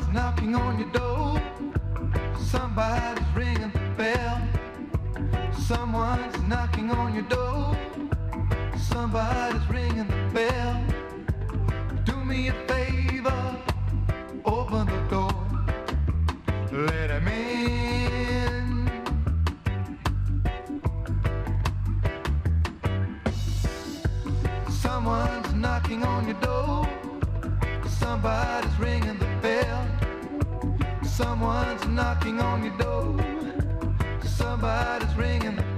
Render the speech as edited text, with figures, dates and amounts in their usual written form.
knocking on your door. Somebody's ringing the bell. Someone's knocking on your door. Somebody's ringing the bell. Do me a favor, open the door. Let him in. Someone's knocking on your door. Somebody's ringing the bell. Someone's knocking on your door. Somebody's ringing the